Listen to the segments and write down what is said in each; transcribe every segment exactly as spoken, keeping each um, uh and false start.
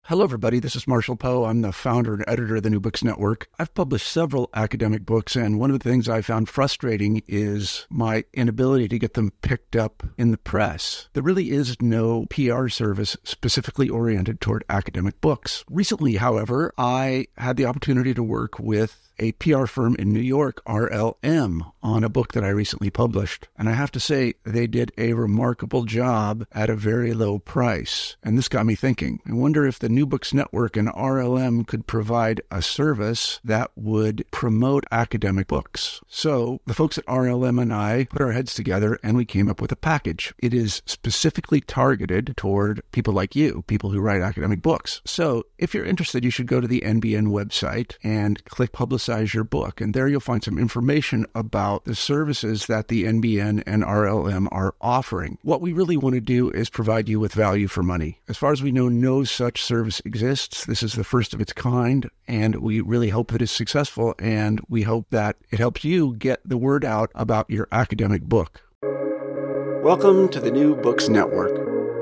Hello, everybody. This is Marshall Poe. I'm the founder and editor of the New Books Network. I've published several academic books, and one of the things I found frustrating is my inability to get them picked up in the press. There really is no P R service specifically oriented toward academic books. Recently, however, I had the opportunity to work with a P R firm in New York, R L M, on a book that I recently published. And I have to say, they did a remarkable job at a very low price. And this got me thinking. I wonder if the New Books Network and R L M could provide a service that would promote academic books. So the folks at R L M and I put our heads together and we came up with a package. It is specifically targeted toward people like you, people who write academic books. So if you're interested, you should go to the N B N website and click Publicize your book. And there you'll find some information about the services that the N B N and R L M are offering. What we really want to do is provide you with value for money. As far as we know, no such service exists. This is the first of its kind, and we really hope that it's successful, and we hope that it helps you get the word out about your academic book. Welcome to the New Books Network.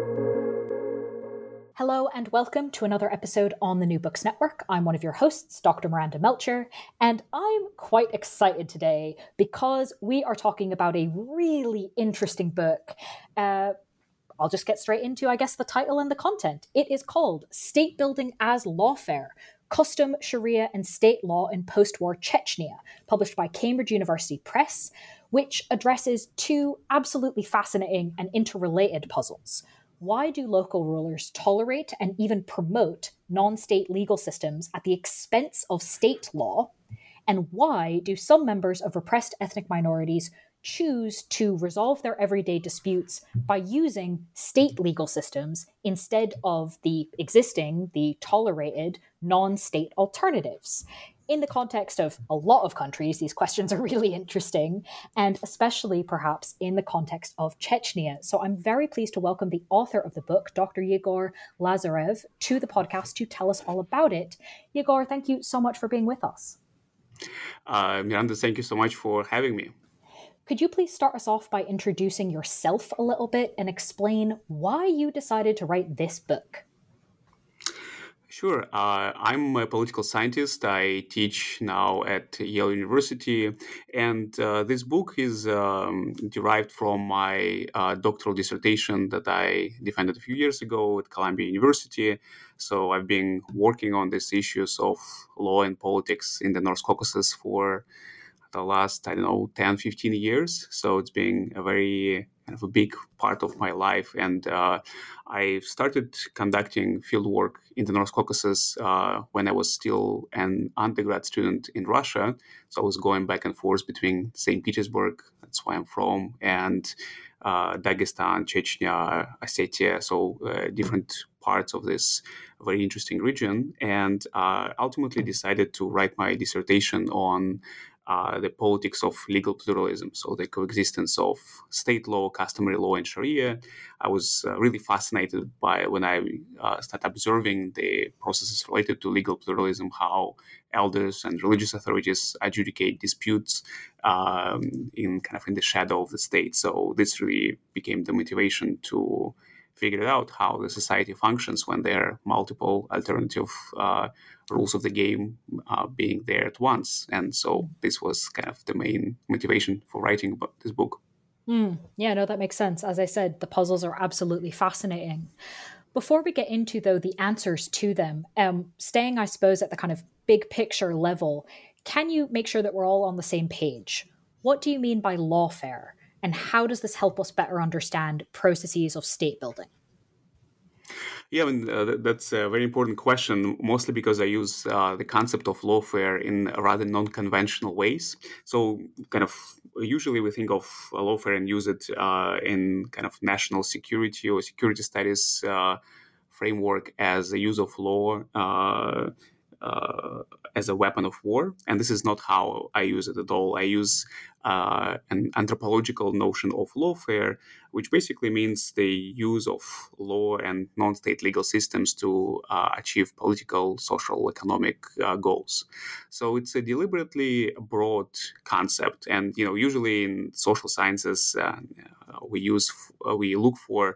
Hello and welcome to another episode on the New Books Network. I'm one of your hosts, Doctor Miranda Melcher, and I'm quite excited today because we are talking about a really interesting book. Uh, I'll just get straight into, I guess, the title and the content. It is called State Building as Lawfare: Custom, Sharia and State Law in Post-War Chechnya, published by Cambridge University Press, which addresses two absolutely fascinating and interrelated puzzles. Why do local rulers tolerate and even promote non-state legal systems at the expense of state law? And why do some members of repressed ethnic minorities choose to resolve their everyday disputes by using state legal systems instead of the existing, the tolerated, non-state alternatives? In the context of a lot of countries, these questions are really interesting, and especially perhaps in the context of Chechnya. So I'm very pleased to welcome the author of the book, Doctor Yegor Lazarev, to the podcast to tell us all about it. Yegor, thank you so much for being with us. Uh, Miranda, thank you so much for having me. Could you please start us off by introducing yourself a little bit and explain why you decided to write this book? Sure. Uh, I'm a political scientist. I teach now at Yale University, and uh, this book is um, derived from my uh, doctoral dissertation that I defended a few years ago at Columbia University. So I've been working on these issues of law and politics in the North Caucasus for the last, I don't know, ten, fifteen years. So it's been a very kind of a big part of my life. And uh, I started conducting fieldwork in the North Caucasus uh, when I was still an undergrad student in Russia. So I was going back and forth between Saint Petersburg, that's where I'm from, and uh, Dagestan, Chechnya, Ossetia, so uh, different parts of this very interesting region. And uh, ultimately decided to write my dissertation on Uh, the politics of legal pluralism, so the coexistence of state law, customary law, and Sharia. I was uh, really fascinated by when I uh, started observing the processes related to legal pluralism, how elders and religious authorities adjudicate disputes um, in kind of in the shadow of the state. So this really became the motivation to figure out how the society functions when there are multiple alternative uh, rules of the game uh, being there at once. And so this was kind of the main motivation for writing about this book. Mm, yeah, no, that makes sense. As I said, the puzzles are absolutely fascinating. Before we get into, though, the answers to them, um, staying, I suppose, at the kind of big picture level, can you make sure that we're all on the same page? What do you mean by lawfare? And how does this help us better understand processes of state building? Yeah, I mean, uh, that's a very important question, mostly because I use uh, the concept of lawfare in rather non-conventional ways. So kind of usually we think of lawfare and use it uh, in kind of national security or security studies uh, framework as the use of law uh, uh, as a weapon of war. And this is not how I use it at all. I use uh, an anthropological notion of lawfare, which basically means the use of law and non-state legal systems to uh, achieve political, social, economic uh, goals. So it's a deliberately broad concept. And, you know, usually in social sciences, uh, we use, uh, we look for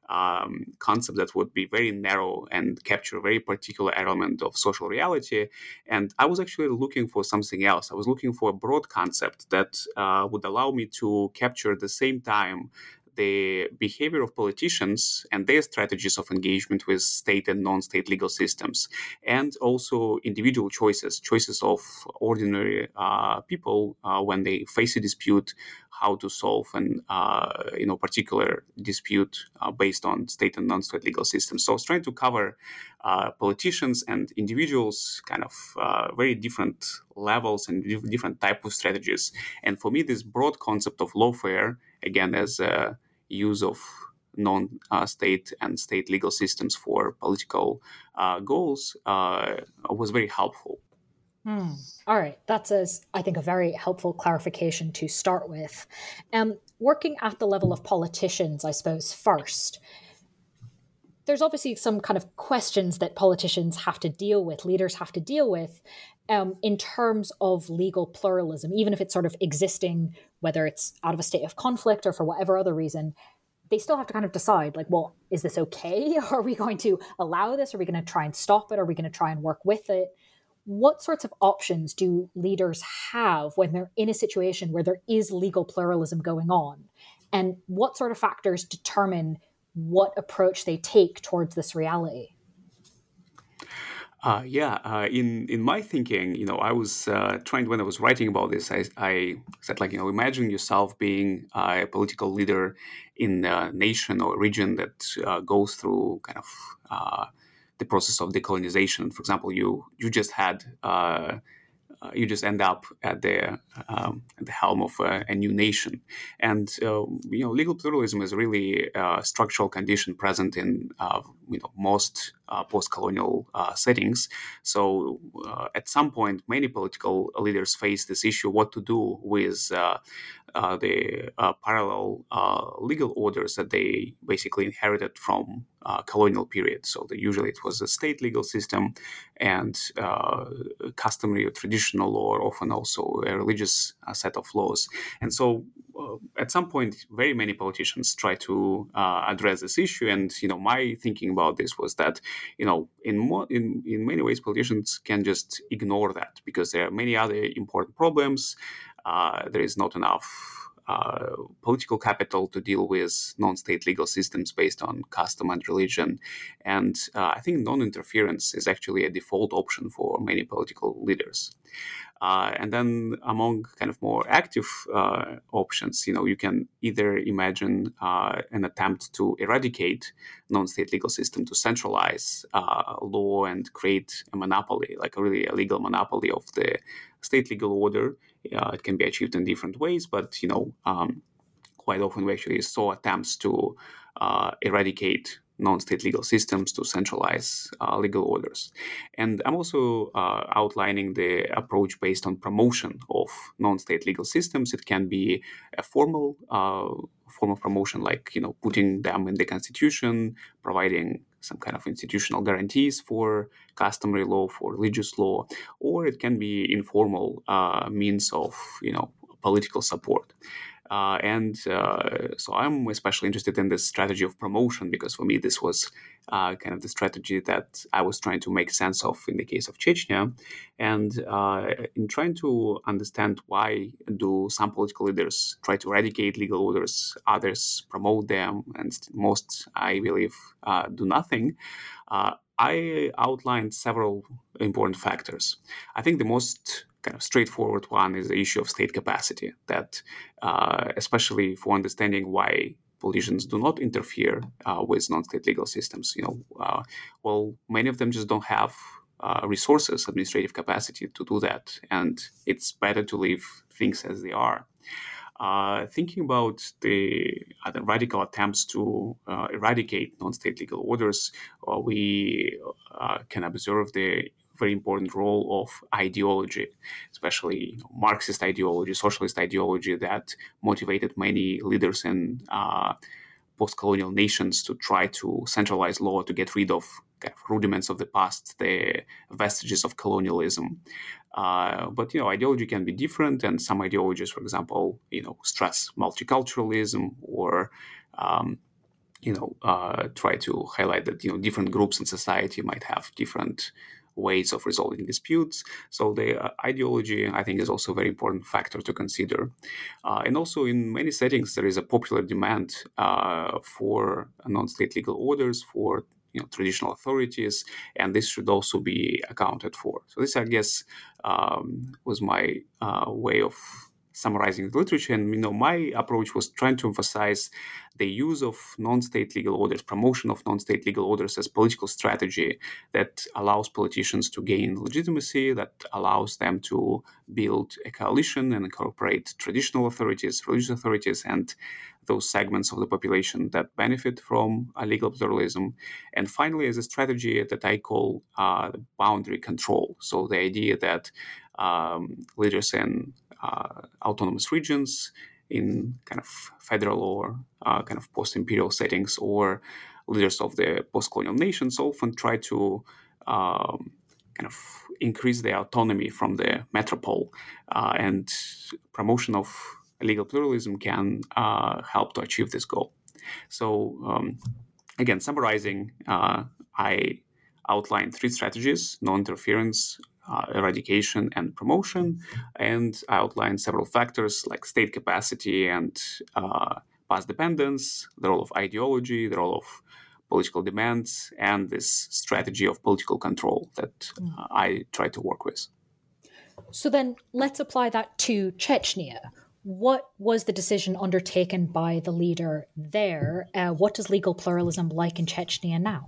um, concept that would be very narrow and capture a very particular element of social reality. And I was actually looking for something else. I was looking for a broad concept that uh, would allow me to capture at the same time the behavior of politicians and their strategies of engagement with state and non-state legal systems, and also individual choices, choices of ordinary uh, people uh, when they face a dispute, how to solve an uh, you know particular dispute uh, based on state and non-state legal systems. So I was trying to cover uh, politicians and individuals, kind of uh, very different levels and different type of strategies. And for me, this broad concept of lawfare, again, as a use of non-state and state legal systems for political uh, goals, uh, was very helpful. Hmm. All right. That's, a, I think, a very helpful clarification to start with. Um, working at the level of politicians, I suppose, first, there's obviously some kind of questions that politicians have to deal with, leaders have to deal with, um, in terms of legal pluralism, even if it's sort of existing, whether it's out of a state of conflict or for whatever other reason. They still have to kind of decide, like, well, is this okay? Are we going to allow this? Are we going to try and stop it? Are we going to try and work with it? What sorts of options do leaders have when they're in a situation where there is legal pluralism going on? And what sort of factors determine what approach they take towards this reality? Uh, yeah, uh, in in my thinking, you know, I was uh, trying, when I was writing about this, I, I said, like, you know, imagine yourself being uh, a political leader in a nation or region that uh, goes through kind of uh, the process of decolonization. For example, you you just had uh, uh, you just end up at the um, at the helm of a, a new nation, and uh, you know, legal pluralism is really a structural condition present in uh, you know most uh, post-colonial uh, settings. So uh, at some point, many political leaders face this issue: what to do with uh, uh, the uh, parallel uh, legal orders that they basically inherited from uh, colonial period. So the, usually it was a state legal system and uh, customary or traditional law, or often also a religious uh, set of laws. And so uh, at some point, very many politicians try to uh, address this issue. And, you know, my thinking about this was that, you know, in, mo- in, in many ways, politicians can just ignore that because there are many other important problems. Uh, there is not enough uh, political capital to deal with non-state legal systems based on custom and religion. And uh, I think non-interference is actually a default option for many political leaders. Uh, and then among kind of more active uh, options, you know, you can either imagine uh, an attempt to eradicate non-state legal system, to centralize uh, law and create a monopoly, like a really a legal monopoly of the state legal order. Uh, it can be achieved in different ways, but, you know, um, quite often we actually saw attempts to uh, eradicate non-state legal systems, to centralize uh, legal orders. And I'm also uh, outlining the approach based on promotion of non-state legal systems. It can be a formal uh, form of promotion, like, you know, putting them in the constitution, providing some kind of institutional guarantees for customary law, for religious law, or it can be informal uh, means of, you know, political support. Uh, and uh, so I'm especially interested in this strategy of promotion because for me this was uh, kind of the strategy that I was trying to make sense of in the case of Chechnya. And uh, in trying to understand why do some political leaders try to eradicate legal orders, others promote them, and most, I believe, uh, do nothing, uh, I outlined several important factors. I think the most kind of straightforward one is the issue of state capacity, that uh, especially for understanding why politicians do not interfere uh, with non-state legal systems. You know, uh, well, many of them just don't have uh, resources, administrative capacity to do that, and it's better to leave things as they are. Uh, thinking about the, uh, the radical attempts to uh, eradicate non-state legal orders, uh, we uh, can observe the very important role of ideology, especially, you know, Marxist ideology, socialist ideology that motivated many leaders in uh, post-colonial nations to try to centralize law, to get rid of kind of rudiments of the past, the vestiges of colonialism. Uh, but, you know, ideology can be different, and some ideologies, for example, you know, stress multiculturalism or um, you know, uh, try to highlight that, you know, different groups in society might have different ways of resolving disputes. So the uh, ideology, I think, is also a very important factor to consider. Uh, and also in many settings, there is a popular demand uh, for non-state legal orders, for you know, traditional authorities, and this should also be accounted for. So this, I guess, um, was my uh, way of summarizing the literature. And you know, my approach was trying to emphasize the use of non-state legal orders, promotion of non-state legal orders as political strategy that allows politicians to gain legitimacy, that allows them to build a coalition and incorporate traditional authorities, religious authorities, and those segments of the population that benefit from uh, legal pluralism. And finally, as a strategy that I call uh, boundary control. So the idea that um, leaders in uh, autonomous regions, in kind of federal or uh, kind of post-imperial settings, or leaders of the post-colonial nations often try to um, kind of increase their autonomy from the metropole, uh, and promotion of legal pluralism can uh, help to achieve this goal. So um, again, summarizing, uh, I outlined three strategies: non-interference, uh, eradication, and promotion. And I outlined several factors like state capacity and uh, past dependence, the role of ideology, the role of political demands, and this strategy of political control that uh, I try to work with. So then let's apply that to Chechnya. What was the decision undertaken by the leader there? Uh, what does legal pluralism like in Chechnya now?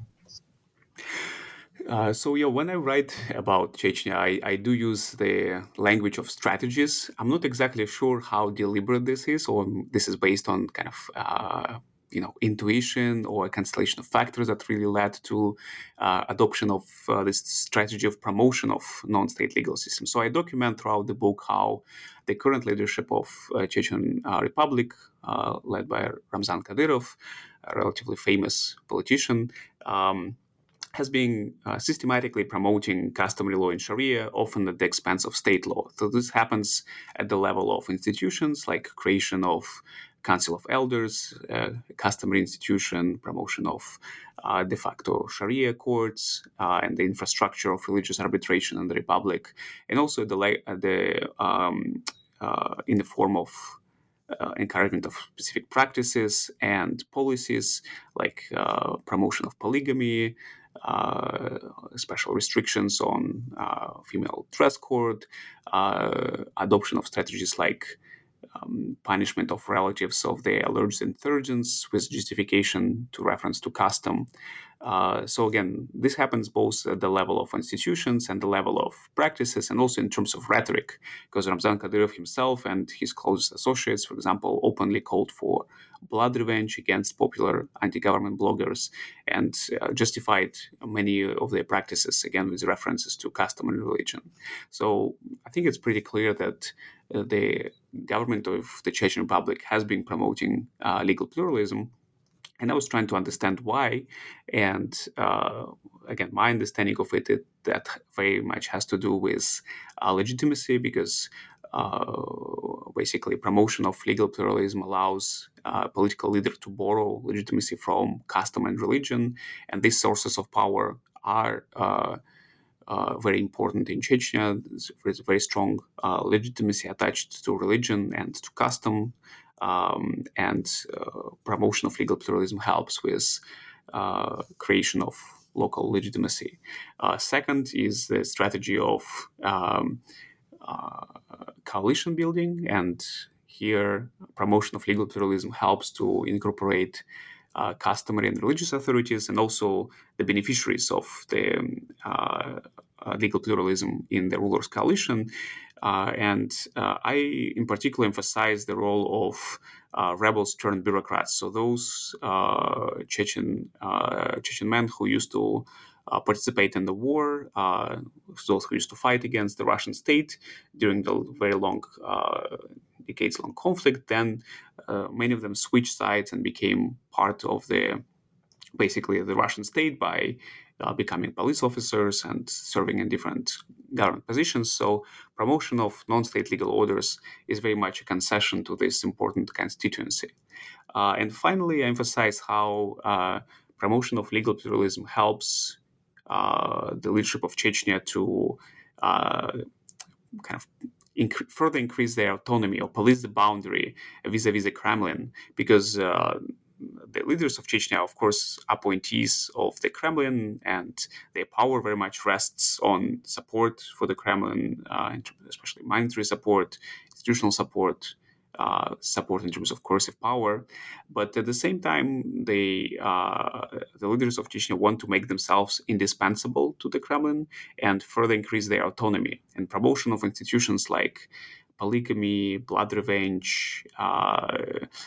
Uh, so yeah, when I write about Chechnya, I, I do use the language of strategies. I'm not exactly sure how deliberate this is, or this is based on kind of uh, you know intuition or a constellation of factors that really led to uh, adoption of uh, this strategy of promotion of non-state legal systems. So I document throughout the book how the current leadership of uh, Chechen uh, Republic, uh, led by Ramzan Kadyrov, a relatively famous politician, um, has been uh, systematically promoting customary law in Sharia, often at the expense of state law. So this happens at the level of institutions, like creation of Council of Elders, uh, customary institution, promotion of uh, de facto Sharia courts, uh, and the infrastructure of religious arbitration in the Republic, and also the, uh, the um, uh, in the form of Uh, encouragement of specific practices and policies like uh, promotion of polygamy, uh, special restrictions on uh, female dress code, uh, adoption of strategies like um, punishment of relatives of the alleged insurgents with justification to reference to custom. Uh, so again, this happens both at the level of institutions and the level of practices, and also in terms of rhetoric, because Ramzan Kadyrov himself and his closest associates, for example, openly called for blood revenge against popular anti-government bloggers and uh, justified many of their practices, again, with references to custom and religion. So I think it's pretty clear that uh, the government of the Chechen Republic has been promoting uh, legal pluralism. And I was trying to understand why. And uh, again, my understanding of it, it that very much has to do with uh, legitimacy, because uh, basically promotion of legal pluralism allows a political leader to borrow legitimacy from custom and religion. And these sources of power are uh, uh, very important in Chechnya. There's very strong uh, legitimacy attached to religion and to custom. Um, and uh, promotion of legal pluralism helps with uh, creation of local legitimacy. Uh, second is the strategy of um, uh, coalition building, and here promotion of legal pluralism helps to incorporate uh, customary and religious authorities, and also the beneficiaries of the uh, uh, legal pluralism in the rulers' coalition. Uh, and uh, I, in particular, emphasize the role of uh, rebels turned bureaucrats. So those uh, Chechen uh, Chechen men who used to uh, participate in the war, uh, those who used to fight against the Russian state during the very long, uh, decades-long conflict, then uh, many of them switched sides and became part of the, basically, the Russian state by Uh, becoming police officers and serving in different government positions. So promotion of non-state legal orders is very much a concession to this important constituency. Uh, and finally, I emphasize how uh, promotion of legal pluralism helps uh, the leadership of Chechnya to uh, kind of inc- further increase their autonomy or police the boundary vis-a-vis the Kremlin, because uh, the leaders of Chechnya, of course, appointees of the Kremlin, and their power very much rests on support for the Kremlin, uh, especially monetary support, institutional support, uh, support in terms of coercive power. But at the same time, they, uh, the leaders of Chechnya want to make themselves indispensable to the Kremlin and further increase their autonomy. And promotion of institutions like polygamy, blood revenge, uh,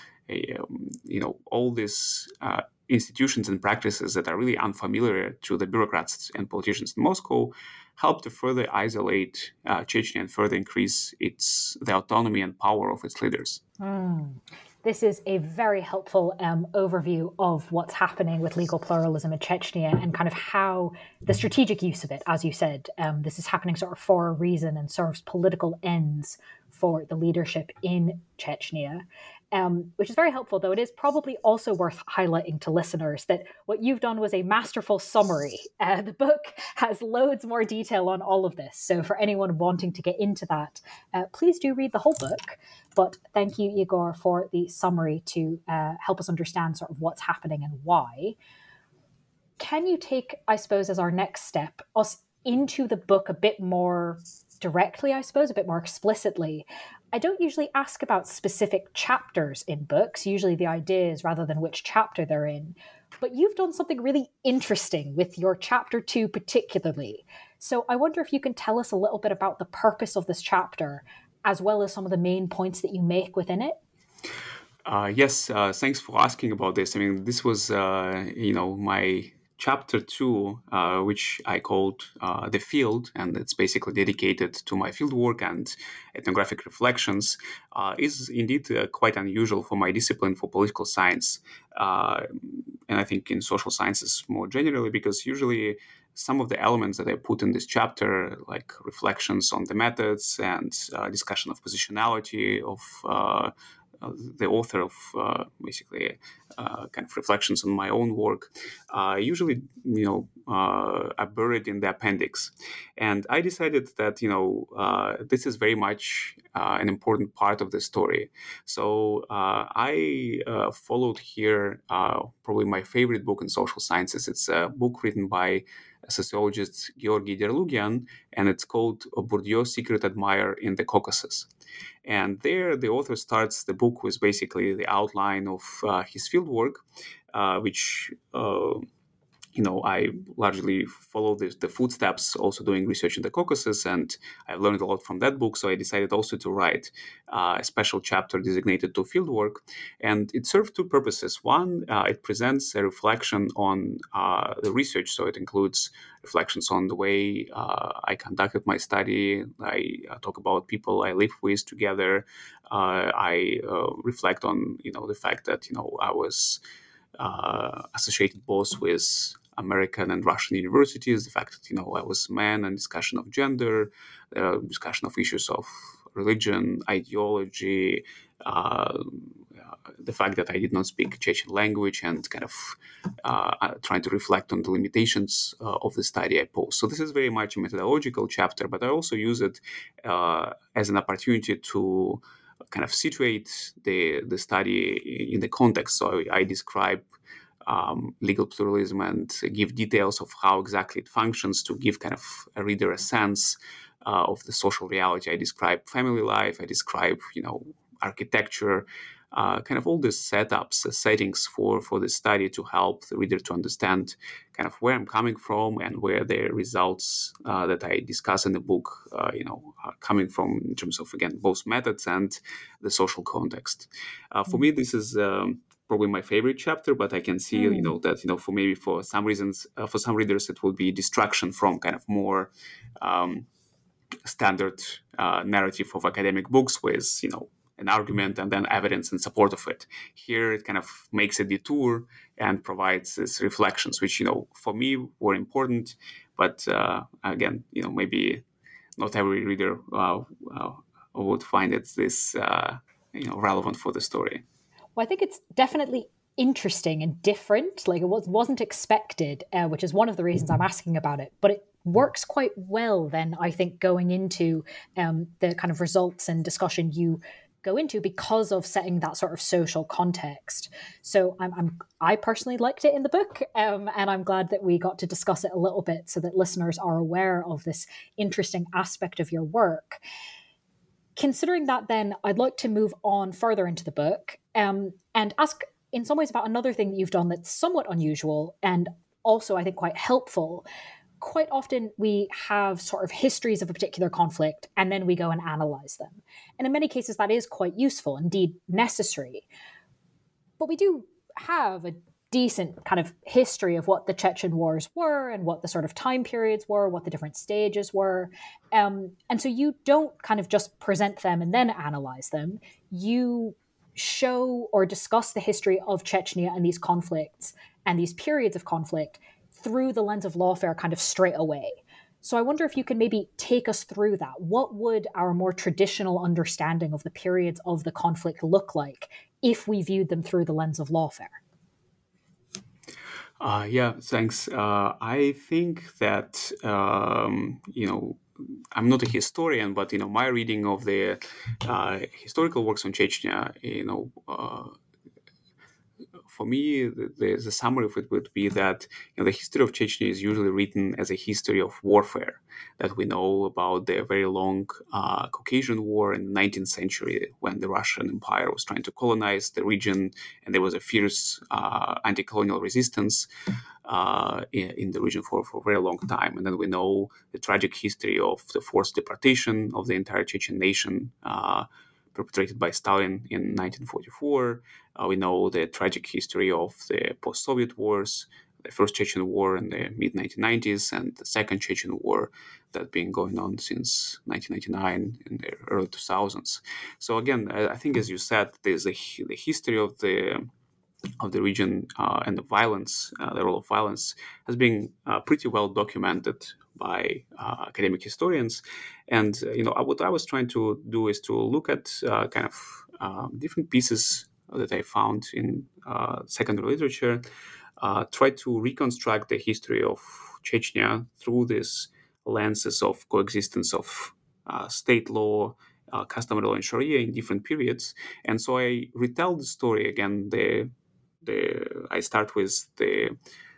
um, you know, all these uh, institutions and practices that are really unfamiliar to the bureaucrats and politicians in Moscow help to further isolate uh, Chechnya and further increase its the autonomy and power of its leaders. Mm. This is a very helpful um, overview of what's happening with legal pluralism in Chechnya and kind of how the strategic use of it, as you said, um, this is happening sort of for a reason and serves political ends for the leadership in Chechnya. Um, which is very helpful, though it is probably also worth highlighting to listeners that what you've done was a masterful summary. Uh, the book has loads more detail on all of this. So for anyone wanting to get into that, uh, please do read the whole book. But thank you, Igor, for the summary to uh, help us understand sort of what's happening and why. Can you take, I suppose, as our next step, us into the book a bit more directly, I suppose, a bit more explicitly? I don't usually ask about specific chapters in books, usually the ideas rather than which chapter they're in. But you've done something really interesting with your chapter two particularly. So I wonder if you can tell us a little bit about the purpose of this chapter, as well as some of the main points that you make within it. Uh, yes, uh, thanks for asking about this. I mean, this was, uh, you know, my chapter two, uh, which I called uh, The Field, and it's basically dedicated to my fieldwork and ethnographic reflections, uh, is indeed uh, quite unusual for my discipline, for political science, uh, and I think in social sciences more generally, because usually some of the elements that I put in this chapter, like reflections on the methods and uh, discussion of positionality of uh, Uh, the author of uh, basically uh, kind of reflections on my own work, uh, usually, you know, uh, are buried in the appendix. And I decided that, you know, uh, this is very much uh, an important part of the story. So uh, I uh, followed here uh, probably my favorite book in social sciences. It's a book written by sociologist Georgy Derlugian, and it's called Bourdieu's Secret Admirer in the Caucasus. And there, the author starts the book with basically the outline of uh, his fieldwork, uh, which, uh, you know, I largely follow the, the footsteps, also doing research in the Caucasus, and I've learned a lot from that book. So I decided also to write uh, a special chapter designated to fieldwork. And it served two purposes. One, uh, it presents a reflection on uh, the research. So it includes reflections on the way uh, I conducted my study. I uh, talk about people I live with together. Uh, I uh, reflect on, you know, the fact that, you know, I was uh, associated both with American and Russian universities, the fact that, you know, I was a man, and discussion of gender, uh, discussion of issues of religion, ideology, uh, the fact that I did not speak Chechen language, and kind of uh, trying to reflect on the limitations uh, of the study I pose. So this is very much a methodological chapter, but I also use it uh, as an opportunity to kind of situate the, the study in the context. So I, I describe Um, legal pluralism and give details of how exactly it functions, to give kind of a reader a sense uh, of the social reality. I describe family life, I describe, you know, architecture, uh, kind of all these setups, uh, settings for, for the study to help the reader to understand kind of where I'm coming from and where the results uh, that I discuss in the book, uh, you know, are coming from in terms of, again, both methods and the social context. Uh, for mm-hmm. me, this is Um, probably my favorite chapter, but I can see, mm. you know, that, you know, for maybe for some reasons, uh, for some readers, it will be distraction from kind of more um, standard uh, narrative of academic books with, you know, an argument and then evidence in support of it. Here, it kind of makes a detour and provides these reflections, which, you know, for me were important, but uh, again, you know, maybe not every reader uh, uh, would find it this, uh, you know, relevant for the story. Well, I think it's definitely interesting and different. Like it was, wasn't expected, uh, which is one of the reasons I'm asking about it. But it works quite well then, I think, going into um, the kind of results and discussion you go into because of setting that sort of social context. So I'm, I'm I personally liked it in the book, um, and I'm glad that we got to discuss it a little bit so that listeners are aware of this interesting aspect of your work. Considering that, then, I'd like to move on further into the book um, and ask in some ways about another thing that you've done that's somewhat unusual and also, I think, quite helpful. Quite often we have sort of histories of a particular conflict and then we go and analyze them. And in many cases, that is quite useful, indeed necessary. But we do have a decent kind of history of what the Chechen wars were and what the sort of time periods were, what the different stages were. Um, and so you don't kind of just present them and then analyze them. You show or discuss the history of Chechnya and these conflicts and these periods of conflict through the lens of lawfare kind of straight away. So I wonder if you can maybe take us through that. What would our more traditional understanding of the periods of the conflict look like if we viewed them through the lens of lawfare? Uh, yeah, thanks. Uh, I think that, um, you know, I'm not a historian, but, you know, my reading of the uh, historical works on Chechnya, you know, uh, for me, the, the, the summary of it would be that you know, the history of Chechnya is usually written as a history of warfare, that we know about the very long uh, Caucasian War in the nineteenth century when the Russian Empire was trying to colonize the region and there was a fierce uh, anti-colonial resistance uh, in, in the region for, for a very long time. And then we know the tragic history of the forced deportation of the entire Chechen nation uh, perpetrated by Stalin in nineteen forty-four. Uh, we know the tragic history of the post-Soviet wars, the first Chechen War in the mid nineteen nineties and the second Chechen War that's been going on since nineteen ninety-nine in the early two thousands. So again, I, I think, as you said, there's a, the history of the of the region uh, and the violence, uh, the role of violence, has been uh, pretty well documented by uh, academic historians. And uh, you know, what I was trying to do is to look at uh, kind of uh, different pieces that I found in uh, secondary literature, uh, try to reconstruct the history of Chechnya through these lenses of coexistence of uh, state law, uh, customary law, and Sharia in different periods. And so I retell the story again. The the I start with the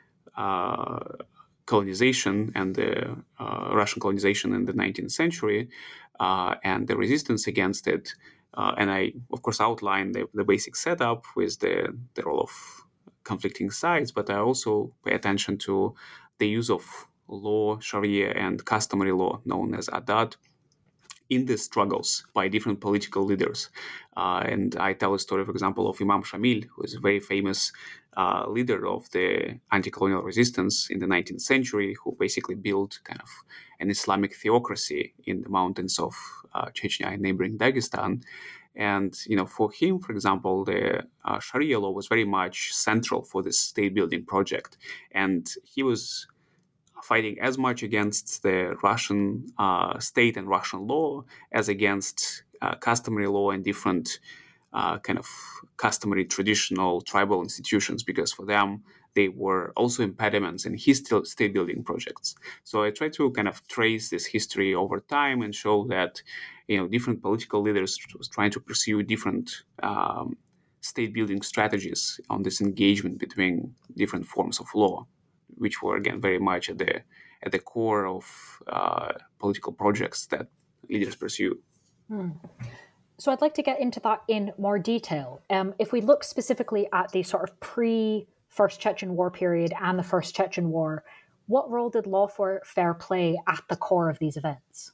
uh, colonization and the uh, Russian colonization in the nineteenth century uh, and the resistance against it. Uh, and I, of course, outline the, the basic setup with the, the role of conflicting sides, but I also pay attention to the use of law, Sharia, and customary law, known as Adat, in the struggles by different political leaders. Uh, and I tell a story, for example, of Imam Shamil, who is a very famous uh, leader of the anti-colonial resistance in the nineteenth century, who basically built kind of an Islamic theocracy in the mountains of uh, Chechnya and neighboring Dagestan. And, you know, for him, for example, the uh, Sharia law was very much central for this state-building project. And he was fighting as much against the Russian uh, state and Russian law as against uh, customary law and different uh, kind of customary traditional tribal institutions, because for them, they were also impediments in his state building projects. So I try to kind of trace this history over time and show that, you know, different political leaders was trying to pursue different um, state building strategies on this engagement between different forms of law, which were, again, very much at the at the core of uh, political projects that leaders pursue. Hmm. So I'd like to get into that in more detail. Um, if we look specifically at the sort of pre-First Chechen War period and the First Chechen War, what role did lawfare play at the core of these events?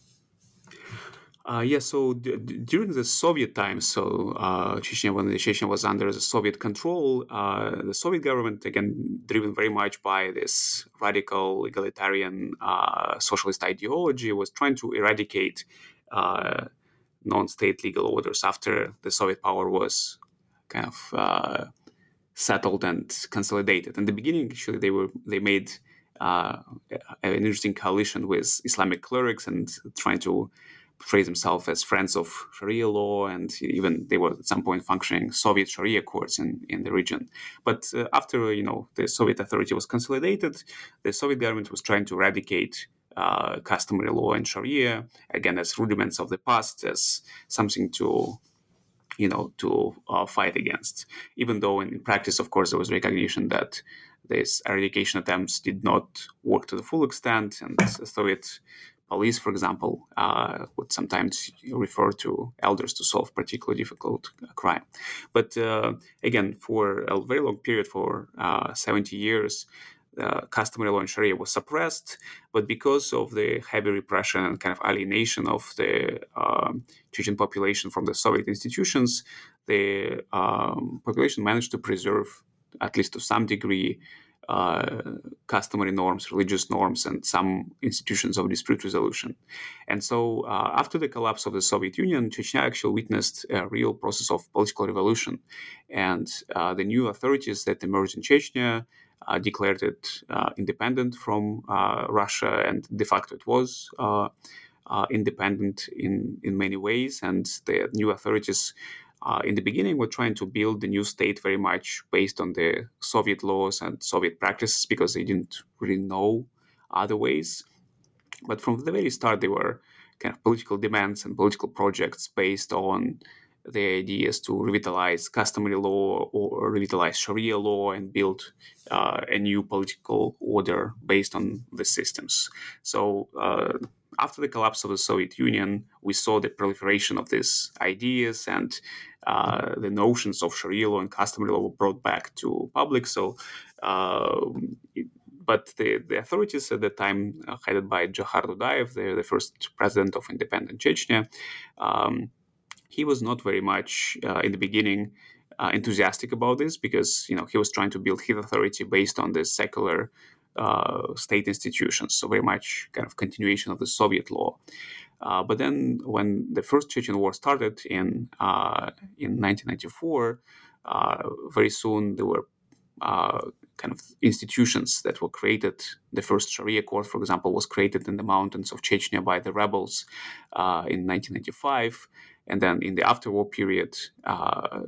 Uh, yeah, so d- d- during the Soviet times, so uh, Chechnya, when the Chechnya was under the Soviet control, uh, the Soviet government, again, driven very much by this radical egalitarian uh, socialist ideology, was trying to eradicate uh, non-state legal orders after the Soviet power was kind of uh, settled and consolidated. In the beginning, actually, they were they made uh, an interesting coalition with Islamic clerics and trying to phrase themselves as friends of Sharia law, and even they were at some point functioning Soviet Sharia courts in, in the region. But uh, after you know the Soviet authority was consolidated, the Soviet government was trying to eradicate uh, customary law and Sharia, again as rudiments of the past, as something to you know to uh, fight against. Even though in practice, of course, there was recognition that these eradication attempts did not work to the full extent, and the Soviet police, for example, uh, would sometimes refer to elders to solve particularly difficult uh, crime. But uh, again, for a very long period, for uh, seventy years, uh, customary law in Sharia was suppressed. But because of the heavy repression and kind of alienation of the um, Chechen population from the Soviet institutions, the um, population managed to preserve, at least to some degree, uh, customary norms, religious norms, and some institutions of dispute resolution. And so uh, after the collapse of the Soviet Union, Chechnya actually witnessed a real process of political revolution. And uh, the new authorities that emerged in Chechnya uh, declared it uh, independent from uh, Russia, and de facto it was uh, uh, independent in, in many ways. And the new authorities Uh, in the beginning, we're trying to build the new state very much based on the Soviet laws and Soviet practices because they didn't really know other ways. But from the very start, they were kind of political demands and political projects based on the ideas to revitalize customary law or revitalize Sharia law and build uh, a new political order based on the systems. So uh, after the collapse of the Soviet Union, we saw the proliferation of these ideas, and uh, the notions of Sharia law and customary law were brought back to public. So, uh, it, but the, the authorities at the time, uh, headed by Dzhokhar Dudayev, the, the first president of independent Chechnya, um, he was not very much uh, in the beginning uh, enthusiastic about this, because you know he was trying to build his authority based on the secular uh, state institutions, so very much kind of continuation of the Soviet law. Uh, but then, when the first Chechen War started in uh, in nineteen ninety-four, uh, very soon there were uh, kind of institutions that were created. The first Sharia court, for example, was created in the mountains of Chechnya by the rebels uh, in nineteen ninety-five. And then in the after-war period, uh,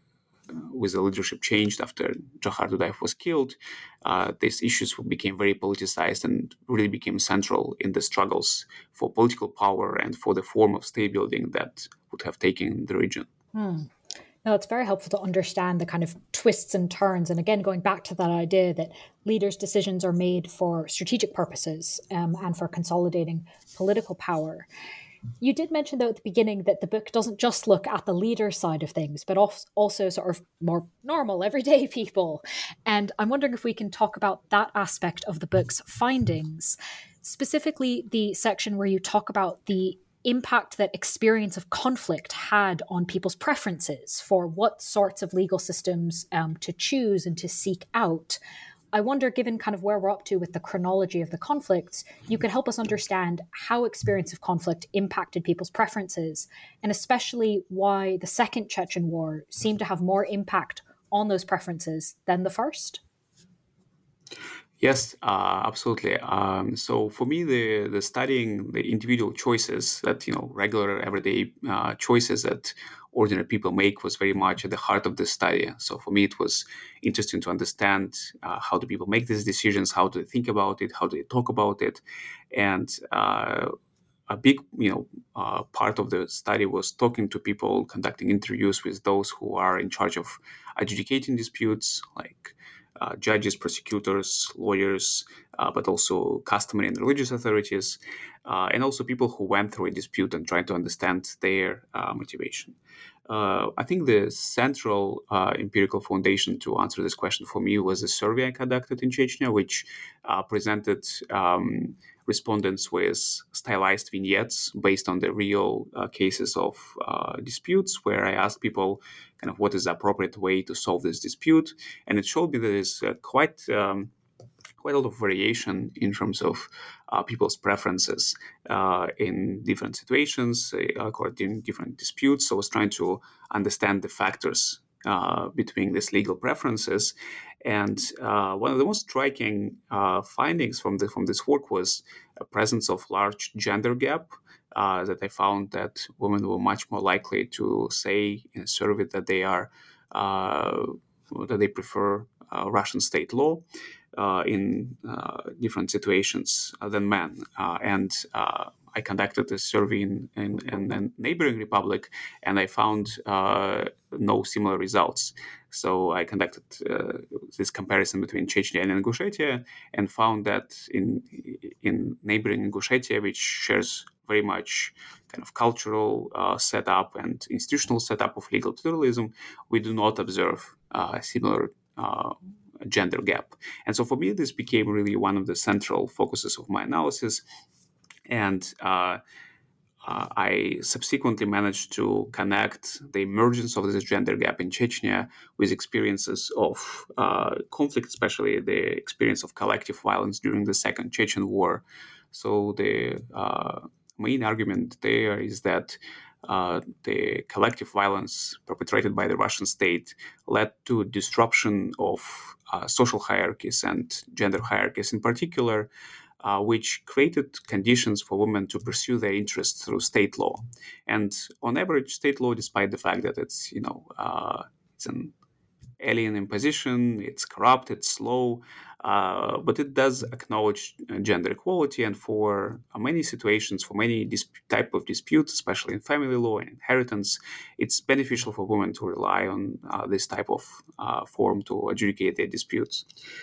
with the leadership changed after Dzhokhar Dudayev was killed, uh, these issues became very politicized and really became central in the struggles for political power and for the form of state building that would have taken the region. Hmm. No, it's very helpful to understand the kind of twists and turns. And again, going back to that idea that leaders' decisions are made for strategic purposes um, and for consolidating political power. You did mention, though, at the beginning that the book doesn't just look at the leader side of things, but also sort of more normal, everyday people. And I'm wondering if we can talk about that aspect of the book's findings, specifically the section where you talk about the impact that experience of conflict had on people's preferences for what sorts of legal systems um, to choose and to seek out. I wonder, given kind of where we're up to with the chronology of the conflicts, you could help us understand how experience of conflict impacted people's preferences, and especially why the Second Chechen War seemed to have more impact on those preferences than the first. Yes, uh, absolutely. Um, so for me, the the studying the individual choices that, you know, regular everyday uh, choices that ordinary people make was very much at the heart of the study. So for me, it was interesting to understand uh, how do people make these decisions, how do they think about it, how do they talk about it, and uh, a big, you know, uh, part of the study was talking to people, conducting interviews with those who are in charge of adjudicating disputes, like Uh, judges, prosecutors, lawyers, uh, but also customary and religious authorities, uh, and also people who went through a dispute and tried to understand their uh, motivation. Uh, I think the central uh, empirical foundation to answer this question for me was a survey I conducted in Chechnya, which uh, presented um, respondents with stylized vignettes based on the real uh, cases of uh, disputes, where I asked people kind of what is the appropriate way to solve this dispute. And it showed me that there's uh, quite um, quite a lot of variation in terms of uh, people's preferences uh, in different situations, uh, according to different disputes. So I was trying to understand the factors uh, between these legal preferences. And uh, one of the most striking uh, findings from the, from this work was a presence of large gender gap. uh, that I found that women were much more likely to say in a survey that they are uh, that they prefer uh, Russian state law uh, in uh, different situations uh, than men. Uh, and uh, I conducted a survey in, in, in a neighboring republic, and I found uh, no similar results. So I conducted uh, this comparison between Chechnya and Ingushetia, and found that in in neighboring Ingushetia, which shares very much kind of cultural uh, setup and institutional setup of legal pluralism, we do not observe uh, a similar uh, gender gap. And so for me, this became really one of the central focuses of my analysis. And uh, uh, I subsequently managed to connect the emergence of this gender gap in Chechnya with experiences of uh, conflict, especially the experience of collective violence during the Second Chechen War. So the uh, main argument there is that uh, the collective violence perpetrated by the Russian state led to disruption of uh, social hierarchies and gender hierarchies in particular, uh, which created conditions for women to pursue their interests through state law. And on average, state law, despite the fact that it's, you know, uh, it's an alien imposition, it's corrupt, it's slow, uh, but it does acknowledge gender equality. And for many situations, for many dis- type of disputes, especially in family law and inheritance, it's beneficial for women to rely on uh, this type of uh, form to adjudicate their disputes.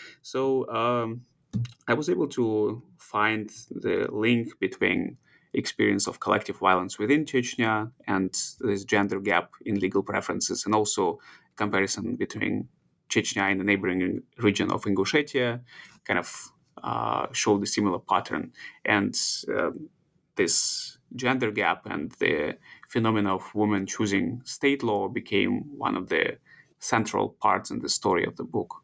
So um, I was able to find the link between experience of collective violence within Chechnya and this gender gap in legal preferences, and also comparison between Chechnya and the neighboring region of Ingushetia kind of uh, showed a similar pattern. And um, this gender gap and the phenomena of women choosing state law became one of the central parts in the story of the book.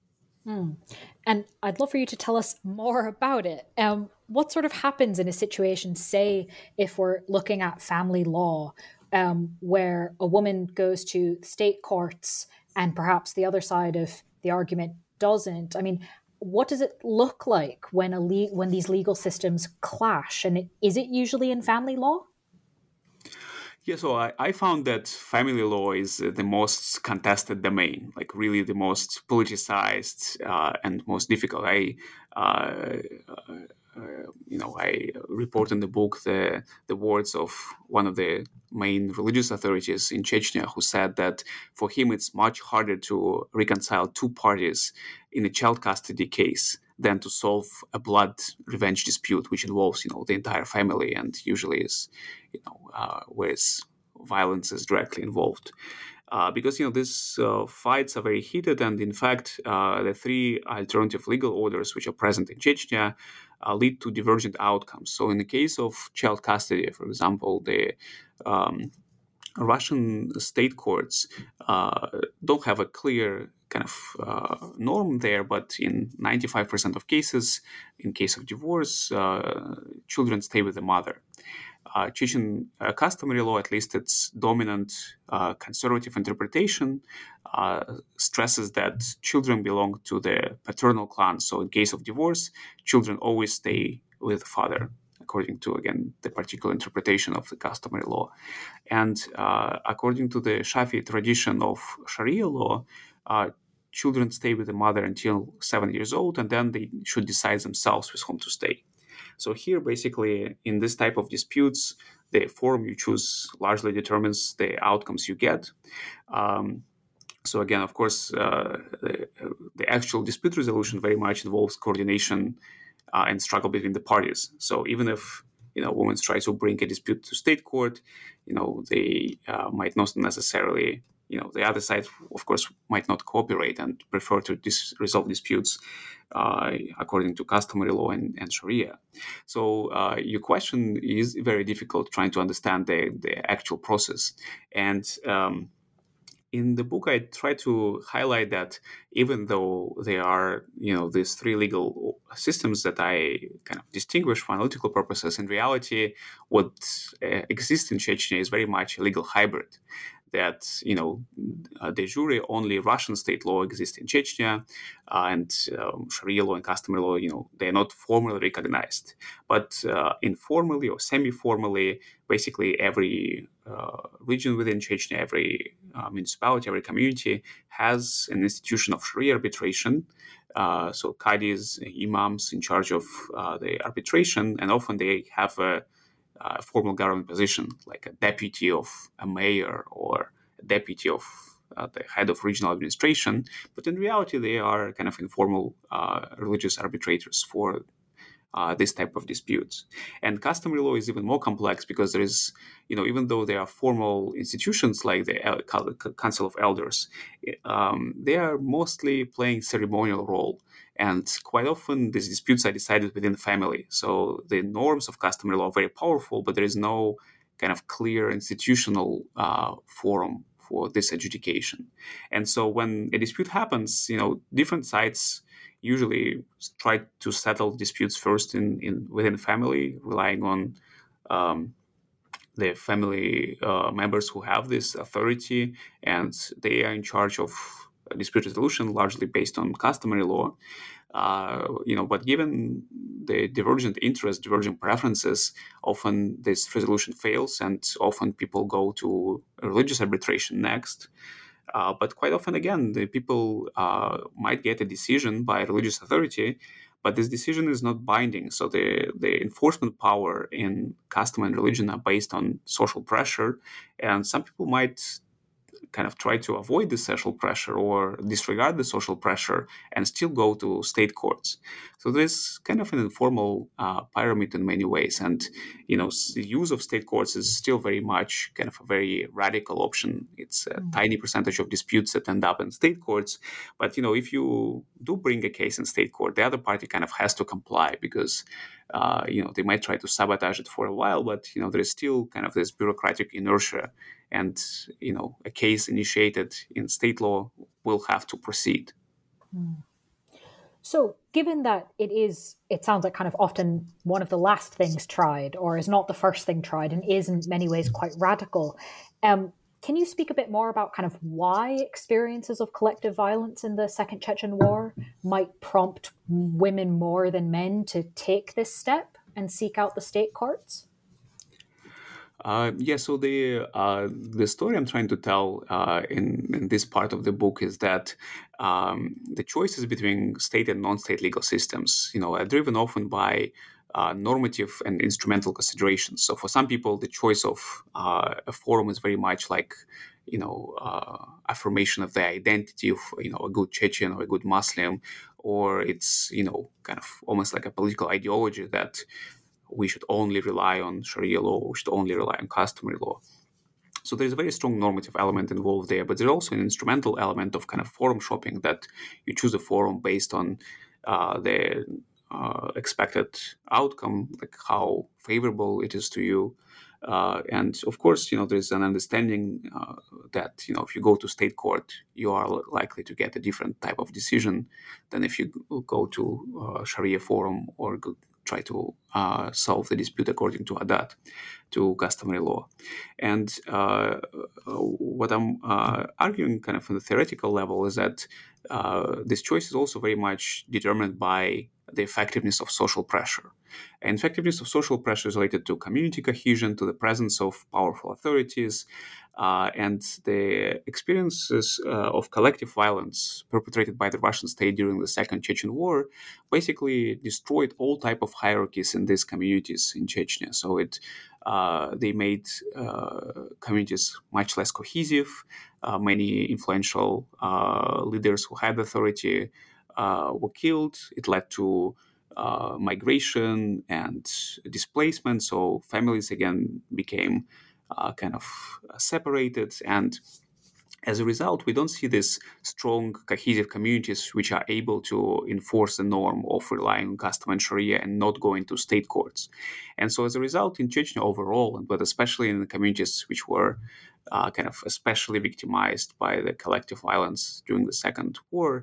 Hmm. And I'd love for you to tell us more about it. Um, what sort of happens in a situation, say, if we're looking at family law, um, where a woman goes to state courts and perhaps the other side of the argument doesn't? I mean, what does it look like when a le- when these legal systems clash? And it, is it usually in family law? Yeah, so I, I found that family law is uh, the most contested domain, like really the most politicized uh, and most difficult. I, uh, uh, you know, I report in the book the the words of one of the main religious authorities in Chechnya, who said that for him it's much harder to reconcile two parties in a child custody case than to solve a blood revenge dispute, which involves, you know, the entire family and usually is, you know, uh, whereas violence is directly involved. Uh, because, you know, these uh, fights are very heated, and in fact, uh, the three alternative legal orders which are present in Chechnya uh, lead to divergent outcomes. So in the case of child custody, for example, the um, Russian state courts uh, don't have a clear kind of uh, norm there, but in ninety-five percent of cases, in case of divorce, uh, children stay with the mother. Uh, Chechen uh, customary law, at least its dominant uh, conservative interpretation, uh, stresses that children belong to the paternal clan. So in case of divorce, children always stay with the father, according to, again, the particular interpretation of the customary law. And uh, according to the Shafi tradition of Sharia law, uh, children stay with the mother until seven years old, and then they should decide themselves with whom to stay. So here, basically, in this type of disputes, the forum you choose largely determines the outcomes you get. Um, so again, of course, uh, the, the actual dispute resolution very much involves coordination uh, and struggle between the parties. So even if, you know, women try to bring a dispute to state court, you know, they uh, might not necessarily, you know, the other side, of course, might not cooperate and prefer to dis- resolve disputes uh, according to customary law and, and Sharia. So uh, your question is very difficult, trying to understand the, the actual process. And um, in the book, I try to highlight that even though there are, you know, these three legal systems that I kind of distinguish for analytical purposes, in reality, what uh, exists in Chechnya is very much a legal hybrid. that, you know, uh, de jure only Russian state law exists in Chechnya, uh, and um, Sharia law and customary law, you know, they're not formally recognized. But uh, informally or semi-formally, basically every uh, region within Chechnya, every uh, municipality, every community has an institution of Sharia arbitration. Uh, so qadis, imams in charge of uh, the arbitration, and often they have a, a formal government position, like a deputy of a mayor or a deputy of uh, the head of regional administration. But in reality, they are kind of informal uh, religious arbitrators for uh, this type of disputes. And customary law is even more complex because there is, you know, even though there are formal institutions like the El- Council of Elders, um, they are mostly playing ceremonial role. And quite often these disputes are decided within the family. So the norms of customary law are very powerful, but there is no kind of clear institutional uh, forum for this adjudication. And so when a dispute happens, you know, different sides usually try to settle disputes first in, in within the family, relying on um, the family uh, members who have this authority, and they are in charge of dispute resolution, largely based on customary law. Uh, you know, but given the divergent interests, divergent preferences, often this resolution fails, and often people go to religious arbitration next. Uh, but quite often, again, the people uh, might get a decision by a religious authority, but this decision is not binding. So the, the enforcement power in custom and religion are based on social pressure, and some people might kind of try to avoid the social pressure or disregard the social pressure and still go to state courts. So there's kind of an informal uh, pyramid in many ways. And, you know, the use of state courts is still very much kind of a very radical option. It's a mm. tiny percentage of disputes that end up in state courts. But, you know, if you do bring a case in state court, the other party kind of has to comply because Uh, you know, they might try to sabotage it for a while, but, you know, there is still kind of this bureaucratic inertia, and, you know, a case initiated in state law will have to proceed. Hmm. So given that it is, it sounds like kind of often one of the last things tried, or is not the first thing tried, and is in many ways quite radical, um, can you speak a bit more about kind of why experiences of collective violence in the Second Chechen War might prompt women more than men to take this step and seek out the state courts? Uh, yeah, so the uh, the story I'm trying to tell uh, in, in this part of the book is that um, the choices between state and non-state legal systems, you know, are driven often by uh, normative and instrumental considerations. So for some people, the choice of uh, a forum is very much like, you know, uh, affirmation of the identity of, you know, a good Chechen or a good Muslim, or it's, you know, kind of almost like a political ideology that we should only rely on Sharia law, we should only rely on customary law. So there's a very strong normative element involved there, but there's also an instrumental element of kind of forum shopping, that you choose a forum based on uh, the uh, expected outcome, like how favorable it is to you. Uh, and of course, you know, there's an understanding uh, that, you know, if you go to state court, you are likely to get a different type of decision than if you go to uh, Sharia forum or go, try to uh, solve the dispute according to Adat, to customary law. And uh, what I'm uh, arguing kind of on the theoretical level is that uh, this choice is also very much determined by the effectiveness of social pressure. And effectiveness of social pressure is related to community cohesion, to the presence of powerful authorities, uh, and the experiences uh, of collective violence perpetrated by the Russian state during the Second Chechen War basically destroyed all type of hierarchies in these communities in Chechnya. So it uh, they made uh, communities much less cohesive. Uh, many influential uh, leaders who had authority uh, were killed. It led to uh, migration and displacement. So families again became uh, kind of separated, and as a result, we don't see these strong, cohesive communities which are able to enforce the norm of relying on custom and Sharia and not going to state courts. And so as a result, in Chechnya overall, but especially in the communities which were uh, kind of especially victimized by the collective violence during the Second War,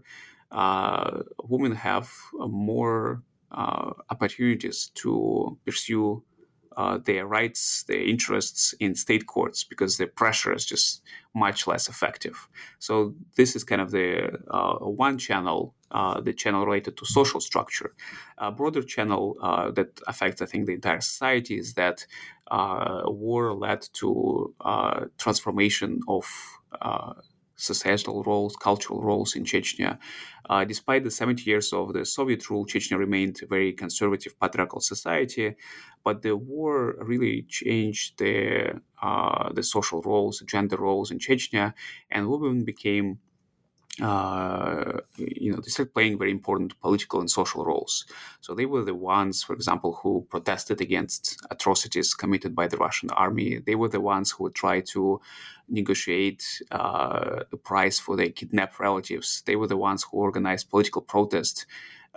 uh, women have more uh, opportunities to pursue uh, their rights, their interests in state courts because the pressure is just much less effective. So this is kind of the uh, one channel, uh, the channel related to social structure. A broader channel uh, that affects, I think, the entire society is that uh, war led to uh, transformation of uh, societal roles, cultural roles in Chechnya. Uh, despite the seventy years of the Soviet rule, Chechnya remained a very conservative patriarchal society, but the war really changed the uh, the social roles, gender roles in Chechnya, and women became uh, you know, they started playing very important political and social roles. So they were the ones, for example, who protested against atrocities committed by the Russian army. They were the ones who would try to negotiate uh, a price for their kidnapped relatives. They were the ones who organized political protests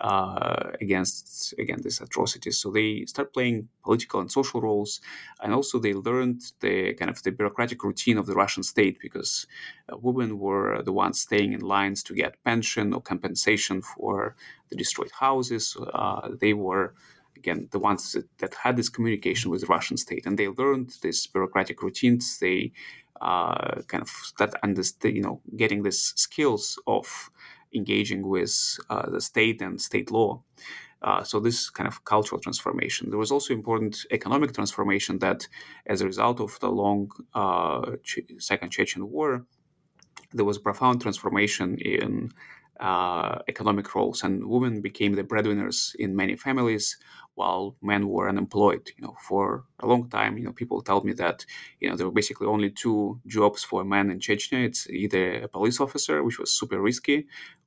uh, against, again, these atrocities. So they start playing political and social roles, and also they learned the kind of the bureaucratic routine of the Russian state, because uh, women were the ones staying in lines to get pension or compensation for the destroyed houses. Uh, they were, again, the ones that, that had this communication with the Russian state, and they learned these bureaucratic routines. They uh, kind of start understand, you know, getting these skills of engaging with uh, the state and state law. Uh, so this kind of cultural transformation. There was also important economic transformation that, as a result of the long uh, Ch- Second Chechen War, there was a profound transformation in uh, economic roles, and women became the breadwinners in many families, while men were unemployed. You know, for a long time, you know, people tell me that, you know, there were basically only two jobs for men in Chechnya. It's either a police officer, which was super risky,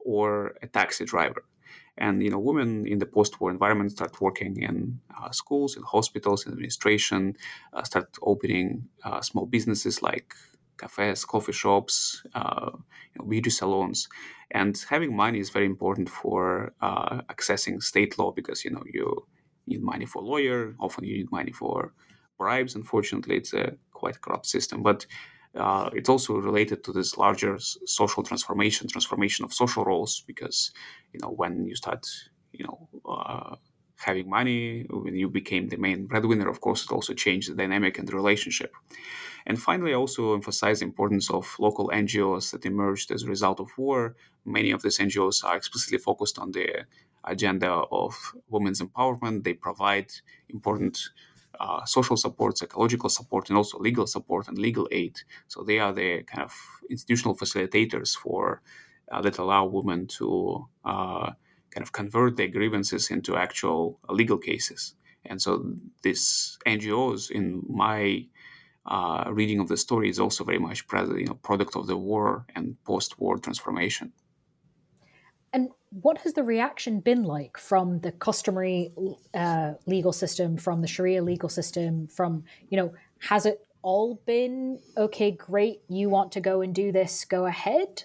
or a taxi driver. And, you know, women in the post-war environment start working in uh, schools, in hospitals, in administration, uh, start opening uh, small businesses like cafes, coffee shops, uh, you know, beauty salons. And having money is very important for uh, accessing state law, because, you know, you need money for a lawyer. Often you need money for bribes. Unfortunately, it's a quite corrupt system. But uh, it's also related to this larger s- social transformation, transformation of social roles, because, you know, when you start, you know, uh, having money, when you became the main breadwinner, of course, it also changed the dynamic and the relationship. And finally, I also emphasize the importance of local N G Os that emerged as a result of war. Many of these N G Os are explicitly focused on the agenda of women's empowerment. They provide important uh, social support, psychological support, and also legal support and legal aid. So they are the kind of institutional facilitators for uh, that allow women to uh, kind of convert their grievances into actual uh, legal cases. And so these N G Os, in my uh, reading of the story, is also very much present, you know, product of the war and post-war transformation. And what has the reaction been like from the customary uh, legal system, from the Sharia legal system, from, you know, has it all been, okay, great, you want to go and do this, go ahead?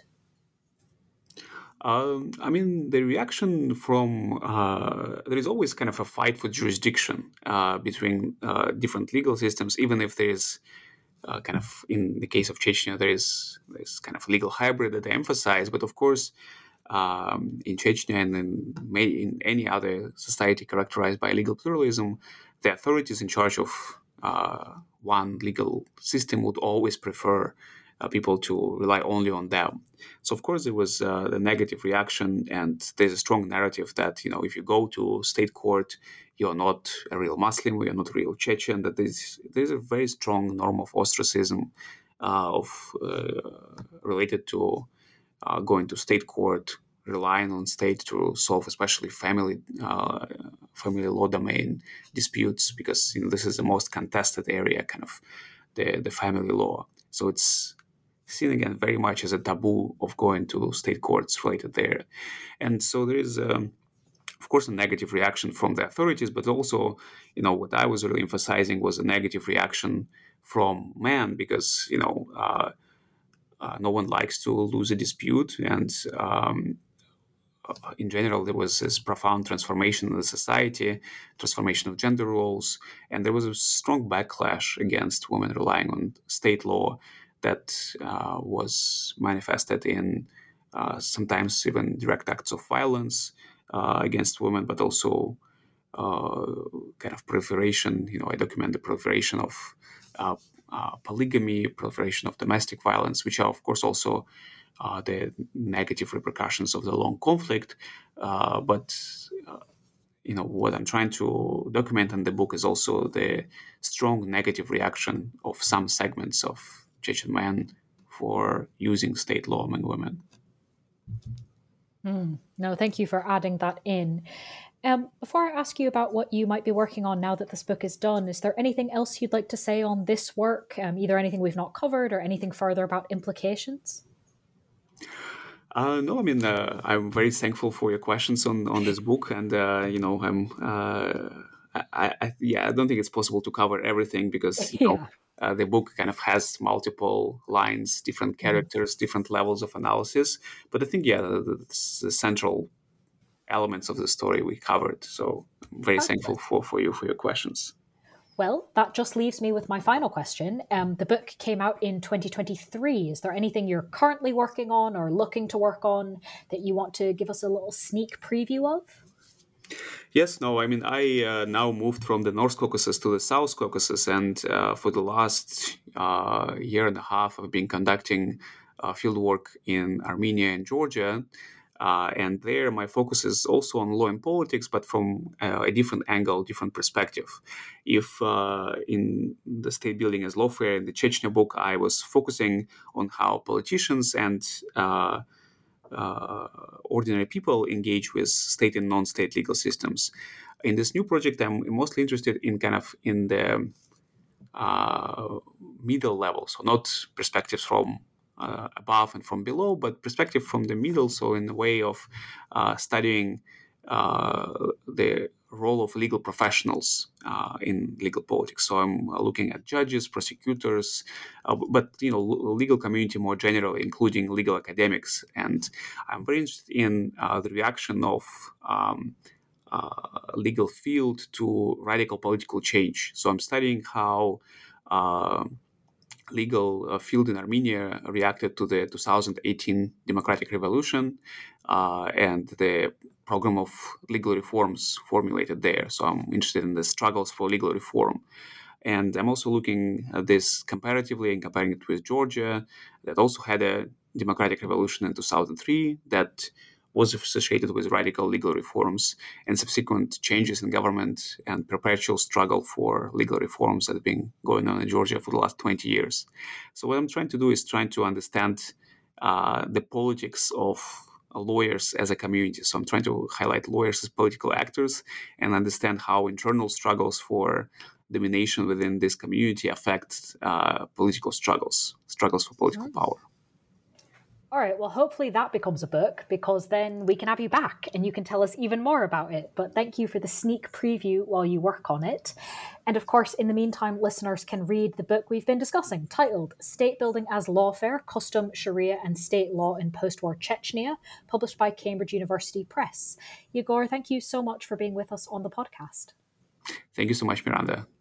Um, I mean, the reaction from uh, there is always kind of a fight for jurisdiction uh, between uh, different legal systems, even if there is uh, kind of, in the case of Chechnya, there is this kind of legal hybrid that I emphasize. But of course, um, in Chechnya and in, may, in any other society characterized by legal pluralism, the authorities in charge of uh, one legal system would always prefer uh, people to rely only on them. So of course there was uh, a negative reaction, and there's a strong narrative that, you know, if you go to state court, you're not a real Muslim, you're not a real Chechen. That there's there's a very strong norm of ostracism uh, of uh, related to uh, going to state court, relying on state to solve especially family uh, family law domain disputes, because, you know, this is the most contested area, kind of the the family law. So it's seen again very much as a taboo of going to state courts related there. And so there is, um, of course, a negative reaction from the authorities, but also, you know, what I was really emphasizing was a negative reaction from men, because, you know, uh, uh, no one likes to lose a dispute. And um, in general, there was this profound transformation in the society, transformation of gender roles, and there was a strong backlash against women relying on state law that uh, was manifested in uh, sometimes even direct acts of violence uh, against women, but also uh, kind of proliferation. You know, I document the proliferation of uh, uh, polygamy, proliferation of domestic violence, which are, of course, also uh, the negative repercussions of the long conflict. Uh, but uh, you know, what I'm trying to document in the book is also the strong negative reaction of some segments of Chechen men for using state law among women. Mm, no, thank you for adding that in. Um, before I ask you about what you might be working on now that this book is done, is there anything else you'd like to say on this work? Um, either anything we've not covered or anything further about implications? Uh, no, I mean, uh, I'm very thankful for your questions on, on this book. And, uh, you know, I'm, uh, I, I, yeah, I don't think it's possible to cover everything because, you Yeah. know, uh, the book kind of has multiple lines, different characters, mm-hmm. different levels of analysis. But I think, yeah, the, the central elements of the story we covered. So I'm very Perfect. thankful for, for you, for your questions. Well, that just leaves me with my final question. Um, the book came out in twenty twenty-three. Is there anything you're currently working on or looking to work on that you want to give us a little sneak preview of? Yes, no, I mean, I uh, now moved from the North Caucasus to the South Caucasus, and uh, for the last uh, year and a half, I've been conducting uh, field work in Armenia and Georgia. Uh, and there, my focus is also on law and politics, but from uh, a different angle, different perspective. If uh, in the State Building as Lawfare, in the Chechnya book, I was focusing on how politicians and uh, uh, ordinary people engage with state and non-state legal systems. In this new project, I'm mostly interested in kind of in the uh, middle level, so not perspectives from Uh, above and from below, but perspective from the middle. So in a way of uh, studying uh, the role of legal professionals uh, in legal politics. So I'm looking at judges, prosecutors, uh, but you know, legal community more generally, including legal academics. And I'm very interested in uh, the reaction of um, uh, legal field to radical political change. So I'm studying how uh, legal uh, field in Armenia reacted to the two thousand eighteen democratic revolution uh, and the program of legal reforms formulated there. So I'm interested in the struggles for legal reform. And I'm also looking at this comparatively and comparing it with Georgia, that also had a democratic revolution in two thousand three that was associated with radical legal reforms and subsequent changes in government and perpetual struggle for legal reforms that have been going on in Georgia for the last twenty years. So what I'm trying to do is trying to understand uh, the politics of lawyers as a community. So I'm trying to highlight lawyers as political actors and understand how internal struggles for domination within this community affect uh, political struggles, struggles for political mm-hmm. power. All right, well, hopefully that becomes a book because then we can have you back and you can tell us even more about it. But thank you for the sneak preview while you work on it. And of course, in the meantime, listeners can read the book we've been discussing, titled State Building as Lawfare, Custom, Sharia and State Law in Post-War Chechnya, published by Cambridge University Press. Yegor, thank you so much for being with us on the podcast. Thank you so much, Miranda.